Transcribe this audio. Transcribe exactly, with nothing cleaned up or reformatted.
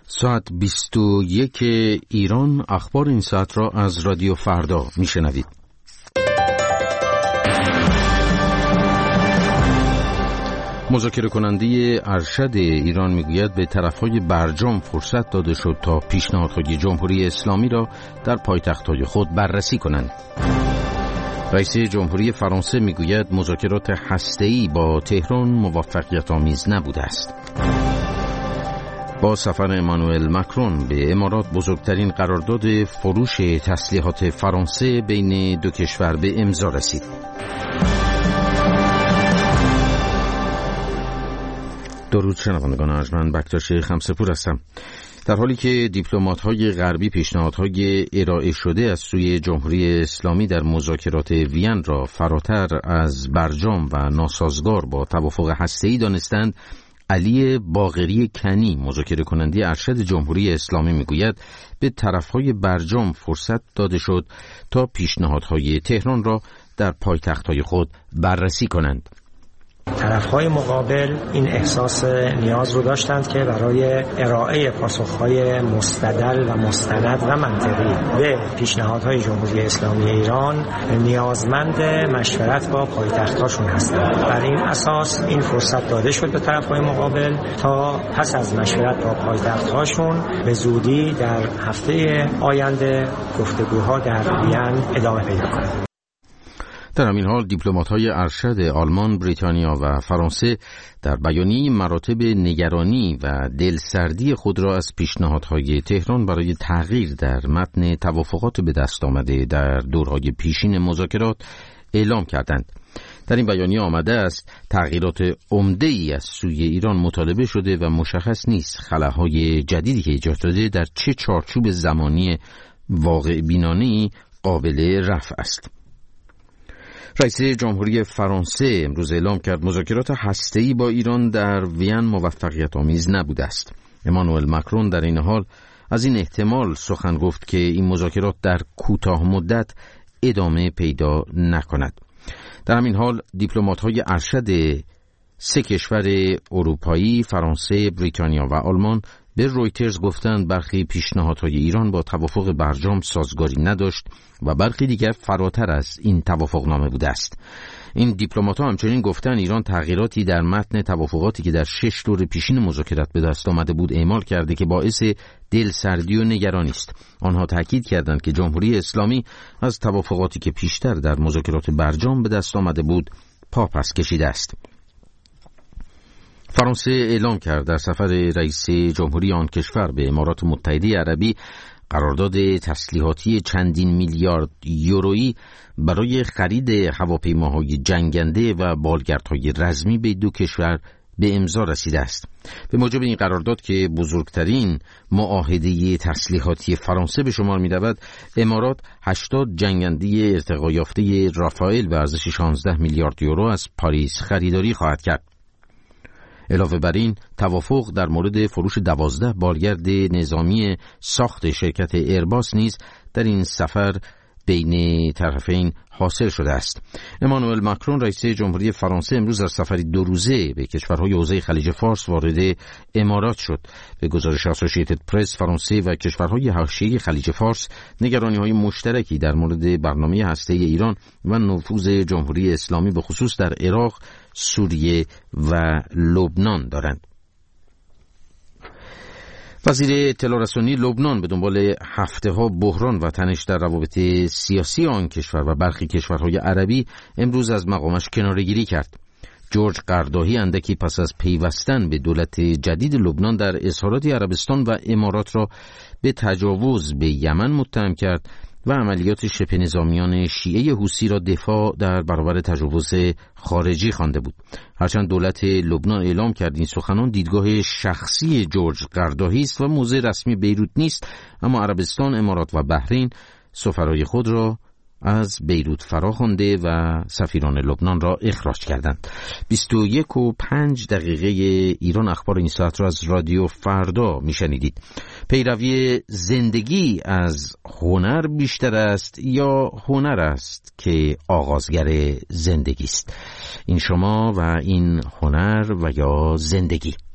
ساعت بیست و یک ایران، اخبار این ساعت را از رادیو فردا میشنوید. مذاکره کننده ارشد ایران میگوید به طرفهای برجام فرصت داده شد تا پیشنهادهای جمهوری اسلامی را در پایتخت‌های خود بررسی کنند. رئیس جمهوری فرانسه میگوید مذاکرات هسته‌ای با تهران موفقیت آمیز نبوده است. با سفر امانوئل مکرون به امارات، بزرگترین قرارداد فروش تسلیحات فرانسه بین دو کشور به امضا رسید. درود شنوندگان ارجمند، بکتاش خمسه‌پور هستم. در حالی که دیپلمات‌های غربی پیشنهادهای ارائه شده از سوی جمهوری اسلامی در مذاکرات وین را فراتر از برجام و ناسازگار با توافق هسته‌ای دانستند، علی باقری کنی، مذاکره کننده ارشد جمهوری اسلامی میگوید به طرفهای برجام فرصت داده شد تا پیشنهادهای تهران را در پایتخت‌های خود بررسی کنند. طرف‌های مقابل این احساس نیاز رو داشتند که برای ارائه پاسخ‌های مستدل و مستند و منطقی به پیشنهادهای جمهوری اسلامی ایران نیازمند مشورت با پایتخت‌هاشون هستند. بر این اساس این فرصت داده شد به طرف‌های مقابل تا پس از مشورت با پایتخت‌هاشون به زودی در هفته آینده گفتگوها در وین ادامه پیدا کنند. در همین حال دیپلمات‌های ارشد آلمان، بریتانیا و فرانسه در بیانیه مراتب نگرانی و دلسردی خود را از پیشنهادهای تهران برای تغییر در متن توافقات به دست آمده در دورهای پیشین مذاکرات اعلام کردند. در این بیانیه آمده است تغییرات عمده‌ای از سوی ایران مطالبه شده و مشخص نیست خلاهای جدیدی که ایجاد شده در چه چارچوب زمانی واقع بینانه‌ای قابل رفع است. رئیس جمهوری فرانسه امروز اعلام کرد مذاکرات هسته‌ای با ایران در وین موفقیت آمیز نبوده است. امانوئل مکرون در این حال از این احتمال سخن گفت که این مذاکرات در کوتاه مدت ادامه پیدا نکند. در همین حال دیپلمات‌های ارشد سه کشور اروپایی، فرانسه، بریتانیا و آلمان به رویترز گفتند برخی پیشنهادهای ایران با توافق برجام سازگاری نداشت و برخی دیگر فراتر از این توافقنامه بوده است. این دیپلمات‌ها همچنین گفتند ایران تغییراتی در متن توافقاتی که در شش دور پیشین مذاکرات به دست آمده بود اعمال کرده که باعث دلسردی و نگرانی است. آنها تاکید کردند که جمهوری اسلامی از توافقاتی که پیشتر در مذاکرات برجام به دست آمده بود پا پس کشیده است. فرانسه اعلام کرد در سفر رئیس جمهوری آن کشور به امارات متحده عربی قرارداد تسلیحاتی چندین میلیارد یورویی برای خرید هواپیماهای جنگنده و بالگردهای رزمی به دو کشور به امضا رسیده است. به موجب این قرارداد که بزرگترین معاهده تسلیحاتی فرانسه به شمار می‌رود، امارات هشتاد جنگنده ارتقا یافته رافائل به ارزش شانزده میلیارد یورو از پاریس خریداری خواهد کرد. علاوه بر این توافق در مورد فروش دوازده بالگرد نظامی ساخت شرکت ایرباس نیز در این سفر بین طرفین حاصل شده است. امانوئل مکرون رئیس جمهوری فرانسه امروز در سفری دو روزه به کشورهای حوزه خلیج فارس وارد امارات شد. به گزارش اسوسییتد پرس، فرانسه و کشورهای حاشیه خلیج فارس نگرانی‌های مشترکی در مورد برنامه هسته‌ای ایران و نفوذ جمهوری اسلامی به خصوص در عراق، سوریه و لبنان دارند. وزیر اطلاع رسانی لبنان به دنبال هفته‌ها بحران و تنش در روابط سیاسی آن کشور و برخی کشورهای عربی امروز از مقامش کناره‌گیری کرد. جورج قرداهی اندکی پس از پیوستن به دولت جدید لبنان در اظهاراتی عربستان و امارات را به تجاوز به یمن متهم کرد و عملیات شبه نظامیان شیعه حوثی را دفاع در برابر تجاوز خارجی خوانده بود. هرچند دولت لبنان اعلام کرد این سخنان دیدگاه شخصی جورج قرداهی است و موضع رسمی بیروت نیست، اما عربستان، امارات و بحرین سفرای خود را از بیروت فرا خوانده و سفیران لبنان را اخراج کردند. بیست و یک و پنج دقیقه ایران، اخبار این ساعت را از رادیو فردا میشنیدید. پیروی زندگی از هنر بیشتر است یا هنر است که آغازگر زندگی است؟ این شما و این هنر و یا زندگی.